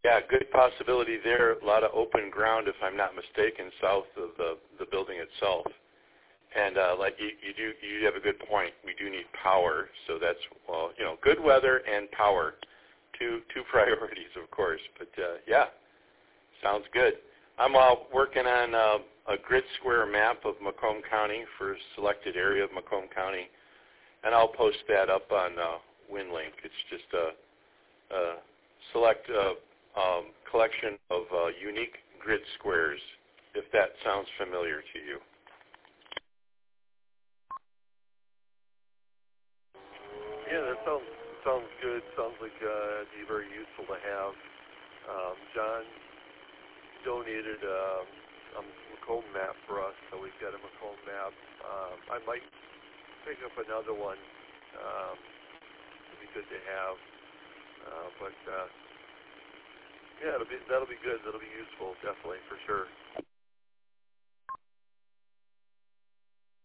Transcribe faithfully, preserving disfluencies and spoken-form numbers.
Yeah, good possibility there. A lot of open ground, if I'm not mistaken, south of the the building itself. And uh, like you, you do, you have a good point. We do need power, so that's well, you know, good weather and power, two two priorities, of course. But uh, yeah, sounds good. I'm uh, working on uh, a grid square map of Macomb County for a selected area of Macomb County, and I'll post that up on uh, WinLink. It's just a, a select uh, um, collection of uh, unique grid squares, if that sounds familiar to you. Yeah, that sounds sounds good. Sounds like uh, it'd be very useful to have. Um, John donated um, a Macomb map for us, so we've got a Macomb map. Um, I might pick up another one. Um, it'd be good to have. Uh, but uh, yeah, it'll be that'll be good. That'll be useful, definitely for sure.